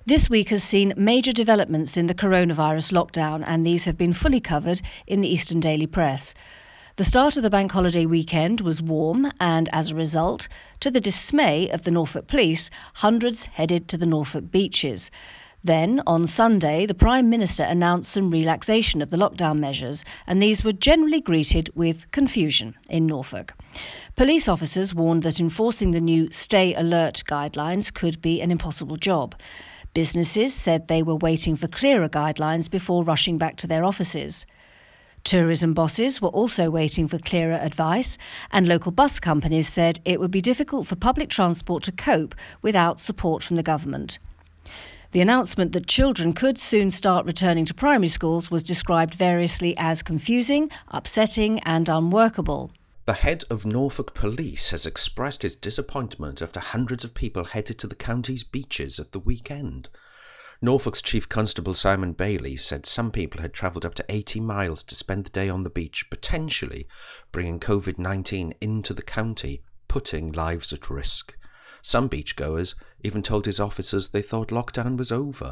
This week has seen major developments in the coronavirus lockdown, and these have been fully covered in the Eastern Daily Press. The start of the bank holiday weekend was warm, and as a result, to the dismay of the Norfolk Police, hundreds headed to the Norfolk beaches. Then, on Sunday, the Prime Minister announced some relaxation of the lockdown measures, and these were generally greeted with confusion in Norfolk. Police officers warned that enforcing the new Stay Alert guidelines could be an impossible job. Businesses said they were waiting for clearer guidelines before rushing back to their offices. Tourism bosses were also waiting for clearer advice, and local bus companies said it would be difficult for public transport to cope without support from the government. The announcement that children could soon start returning to primary schools was described variously as confusing, upsetting and unworkable. The head of Norfolk Police has expressed his disappointment after hundreds of people headed to the county's beaches at the weekend. Norfolk's Chief Constable Simon Bailey said some people had travelled up to 80 miles to spend the day on the beach, potentially bringing COVID-19 into the county, putting lives at risk. Some beachgoers even told his officers they thought lockdown was over.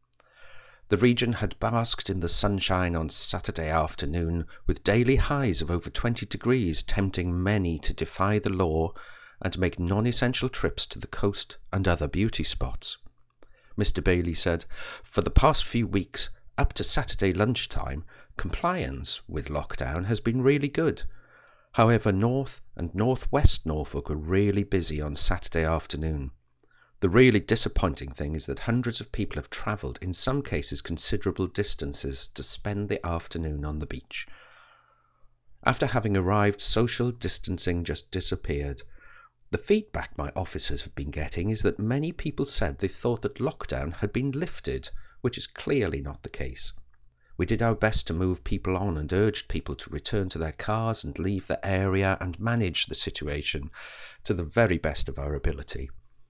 The region had basked in the sunshine on Saturday afternoon, with daily highs of over 20 degrees, tempting many to defy the law and make non-essential trips to the coast and other beauty spots. Mr. Bailey said, "For the past few weeks, up to Saturday lunchtime, compliance with lockdown has been really good. However, North and Northwest Norfolk were really busy on Saturday afternoon. The really disappointing thing is that hundreds of people have travelled, in some cases considerable distances, to spend the afternoon on the beach. After having arrived, social distancing just disappeared. The feedback my officers have been getting is that many people said they thought that lockdown had been lifted, which is clearly not the case. We did our best to move people on and urged people to return to their cars and leave the area and manage the situation to the very best of our ability."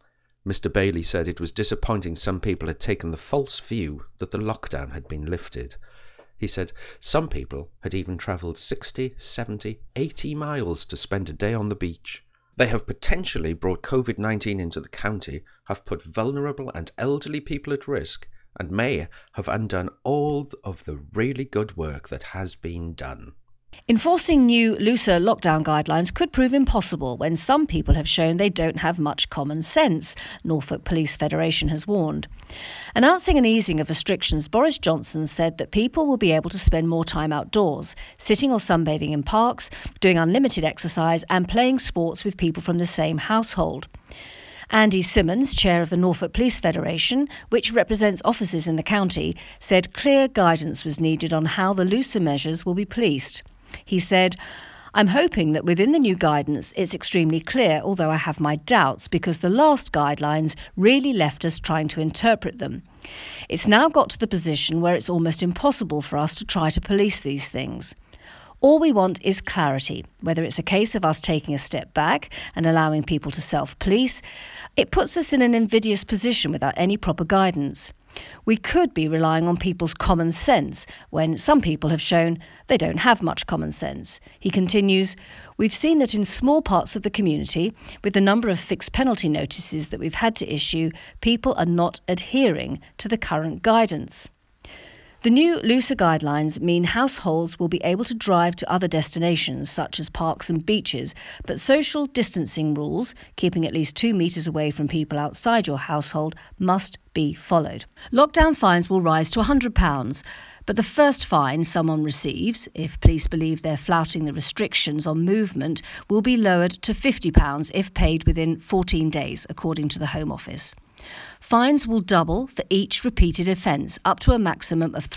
Mr. Bailey said it was disappointing some people had taken the false view that the lockdown had been lifted. He said some people had even travelled 60, 70, 80 miles to spend a day on the beach. They have potentially brought COVID-19 into the county, have put vulnerable and elderly people at risk, and may have undone all of the really good work that has been done. Enforcing new, looser lockdown guidelines could prove impossible when some people have shown they don't have much common sense, Norfolk Police Federation has warned. Announcing an easing of restrictions, Boris Johnson said that people will be able to spend more time outdoors, sitting or sunbathing in parks, doing unlimited exercise and playing sports with people from the same household. Andy Simmons, chair of the Norfolk Police Federation, which represents officers in the county, said clear guidance was needed on how the looser measures will be policed. He said, "I'm hoping that within the new guidance it's extremely clear, although I have my doubts because the last guidelines really left us trying to interpret them. It's now got to the position where it's almost impossible for us to try to police these things. All we want is clarity, whether it's a case of us taking a step back and allowing people to self-police. It puts us in an invidious position without any proper guidance. We could be relying on people's common sense when some people have shown they don't have much common sense." He continues, "We've seen that in small parts of the community, with the number of fixed penalty notices that we've had to issue, people are not adhering to the current guidance." The new looser guidelines mean households will be able to drive to other destinations such as parks and beaches, but social distancing rules, keeping at least 2 metres away from people outside your household, must be followed. Lockdown fines will rise to £100, but the first fine someone receives, if police believe they're flouting the restrictions on movement, will be lowered to £50 if paid within 14 days, according to the Home Office. Fines will double for each repeated offence, up to a maximum of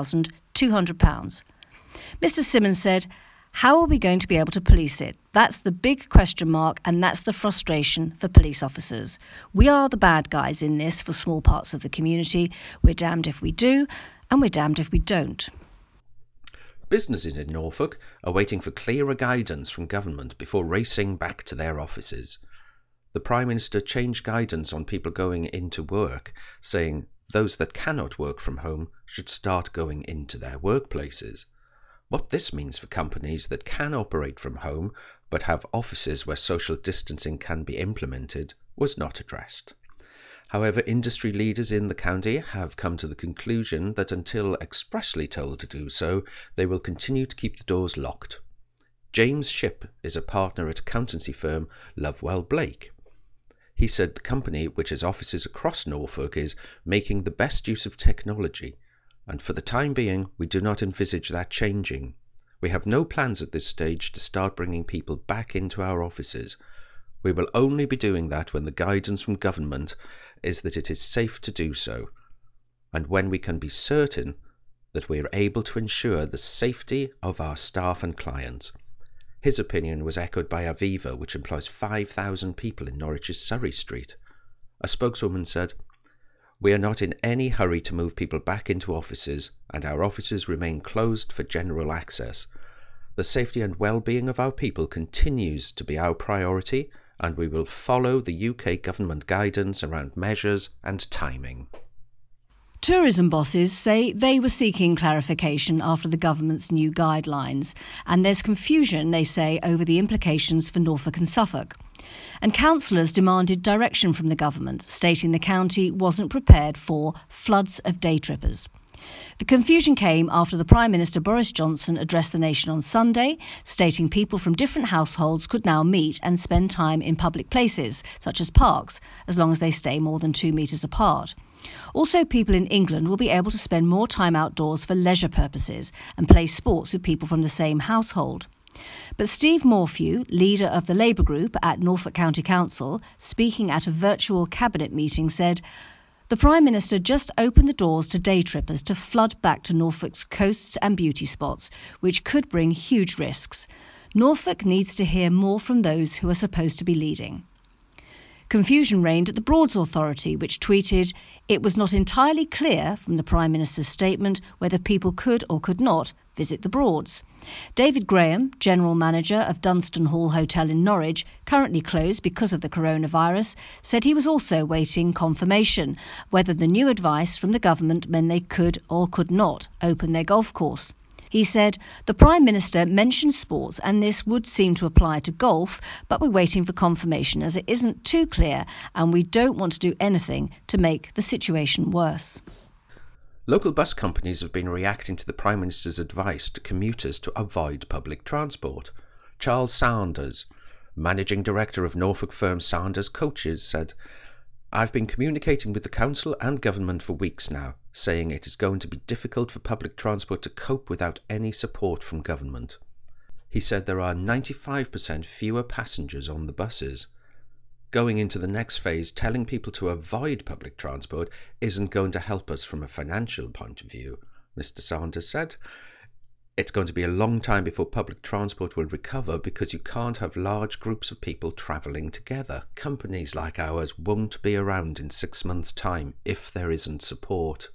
£3,200. Mr. Simmons said, "How are we going to be able to police it? That's the big question mark, and that's the frustration for police officers. We are the bad guys in this for small parts of the community. We're damned if we do, and we're damned if we don't." Businesses in Norfolk are waiting for clearer guidance from government before racing back to their offices. The Prime Minister changed guidance on people going into work, saying those that cannot work from home should start going into their workplaces. What this means for companies that can operate from home but have offices where social distancing can be implemented was not addressed. However, industry leaders in the county have come to the conclusion that until expressly told to do so, they will continue to keep the doors locked. James Shipp is a partner at accountancy firm Lovewell Blake. He said the company, which has offices across Norfolk, is making the best use of technology, and for the time being, we do not envisage that changing. We have no plans at this stage to start bringing people back into our offices. We will only be doing that when the guidance from government is that it is safe to do so, and when we can be certain that we are able to ensure the safety of our staff and clients. His opinion was echoed by Aviva, which employs 5,000 people in Norwich's Surrey Street. A spokeswoman said, "We are not in any hurry to move people back into offices, and our offices remain closed for general access. The safety and well-being of our people continues to be our priority, and we will follow the UK government guidance around measures and timing." Tourism bosses say they were seeking clarification after the government's new guidelines, and there's confusion, they say, over the implications for Norfolk and Suffolk. And councillors demanded direction from the government, stating the county wasn't prepared for floods of day trippers. The confusion came after the Prime Minister Boris Johnson addressed the nation on Sunday, stating people from different households could now meet and spend time in public places, such as parks, as long as they stay more than 2 metres apart. Also, people in England will be able to spend more time outdoors for leisure purposes and play sports with people from the same household. But Steve Morphew, leader of the Labour group at Norfolk County Council, speaking at a virtual cabinet meeting, said, "The Prime Minister just opened the doors to day trippers to flood back to Norfolk's coasts and beauty spots, which could bring huge risks. Norfolk needs to hear more from those who are supposed to be leading." Confusion reigned at the Broads Authority, which tweeted, "It was not entirely clear from the Prime Minister's statement whether people could or could not visit the Broads." David Graham, General Manager of Dunstan Hall Hotel in Norwich, currently closed because of the coronavirus, said he was also waiting confirmation whether the new advice from the government meant they could or could not open their golf course. He said, "The Prime Minister mentioned sports and this would seem to apply to golf, but we're waiting for confirmation as it isn't too clear and we don't want to do anything to make the situation worse." Local bus companies have been reacting to the Prime Minister's advice to commuters to avoid public transport. Charles Saunders, Managing Director of Norfolk firm Saunders Coaches, said, "I've been communicating with the council and government for weeks now, saying it is going to be difficult for public transport to cope without any support from government." He said there are 95% fewer passengers on the buses. Going into the next phase, telling people to avoid public transport isn't going to help us from a financial point of view, Mr. Saunders said. "It's going to be a long time before public transport will recover because you can't have large groups of people travelling together. Companies like ours won't be around in 6 months' time if there isn't support.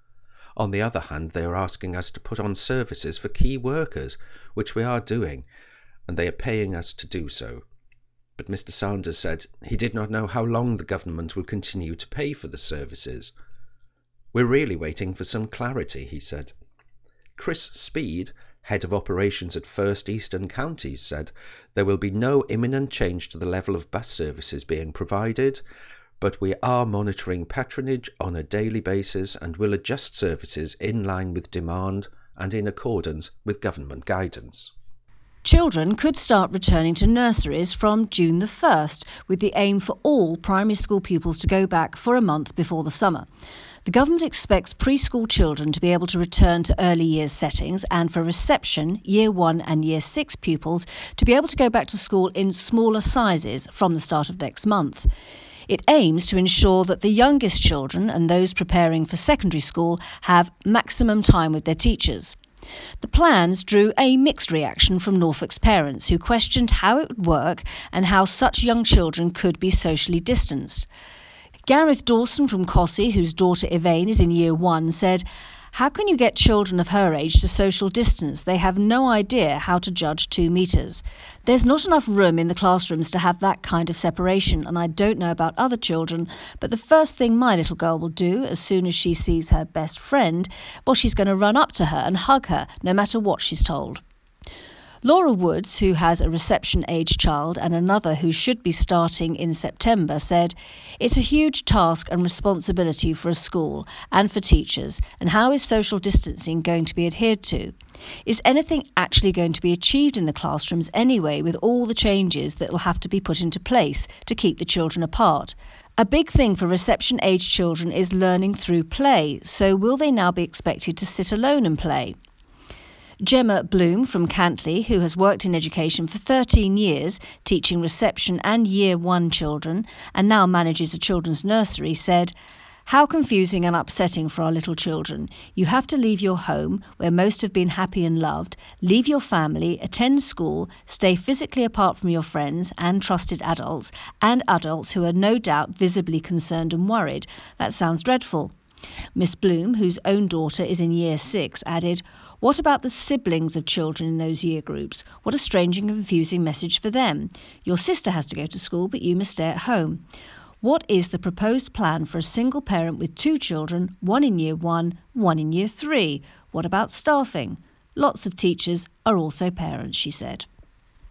On the other hand, they are asking us to put on services for key workers, which we are doing, and they are paying us to do so." But Mr. Saunders said he did not know how long the government will continue to pay for the services. "We're really waiting for some clarity," he said. Chris Speed, head of operations at First Eastern Counties, said there will be no imminent change to the level of bus services being provided, but we are monitoring patronage on a daily basis and will adjust services in line with demand and in accordance with government guidance. Children could start returning to nurseries from June the 1st, with the aim for all primary school pupils to go back for a month before the summer. The government expects preschool children to be able to return to early years settings and for reception, Year 1 and Year 6 pupils to be able to go back to school in smaller sizes from the start of next month. It aims to ensure that the youngest children and those preparing for secondary school have maximum time with their teachers. The plans drew a mixed reaction from Norfolk's parents, who questioned how it would work and how such young children could be socially distanced. Gareth Dawson from Cossey, whose daughter Yvain is in Year 1, said, "How can you get children of her age to social distance? They have no idea how to judge 2 metres. There's not enough room in the classrooms to have that kind of separation, and I don't know about other children, but the first thing my little girl will do as soon as she sees her best friend, well, she's going to run up to her and hug her, no matter what she's told." Laura Woods, who has a reception-age child and another who should be starting in September, said, "It's a huge task and responsibility for a school and for teachers, and how is social distancing going to be adhered to? Is anything actually going to be achieved in the classrooms anyway with all the changes that will have to be put into place to keep the children apart? A big thing for reception-age children is learning through play, so will they now be expected to sit alone and play?" Gemma Bloom from Cantley, who has worked in education for 13 years, teaching reception and Year 1 children, and now manages a children's nursery, said, "How confusing and upsetting for our little children. You have to leave your home, where most have been happy and loved, leave your family, attend school, stay physically apart from your friends and trusted adults, and adults who are no doubt visibly concerned and worried. That sounds dreadful." Miss Bloom, whose own daughter is in Year 6, added, "What about the siblings of children in those year groups? What a strange and confusing message for them. Your sister has to go to school, but you must stay at home. What is the proposed plan for a single parent with 2 children, one in Year 1, one in Year 3? What about staffing? Lots of teachers are also parents," she said.